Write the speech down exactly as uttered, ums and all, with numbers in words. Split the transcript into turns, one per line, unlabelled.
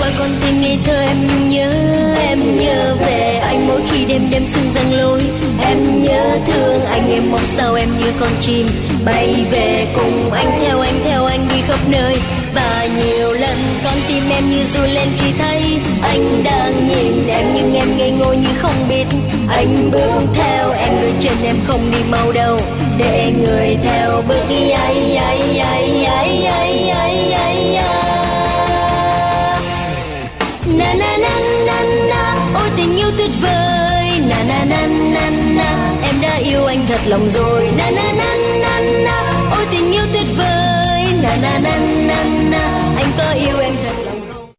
qua con tim ngây thơ em nhớ, em nhớ về anh mỗi khi đêm đêm sương giăng lối. Em nhớ thương anh, em mong sao em như con chim bay về cùng anh, theo anh theo anh đi khắp nơi. Và nhiều lần con tim em như run lên khi thấy anh đang nhìn em, nhưng em ngây ngô như không biết. Anh bước theo em, đôi chân em không đi mau đâu, để người theo bước đi. Ai ai ai ai ai ai ai na na na na na, ôi tình yêu tuyệt vời. Na na na na na, em đã yêu anh thật lòng rồi. Na na na na na, ôi tình yêu tuyệt vời. Na na na na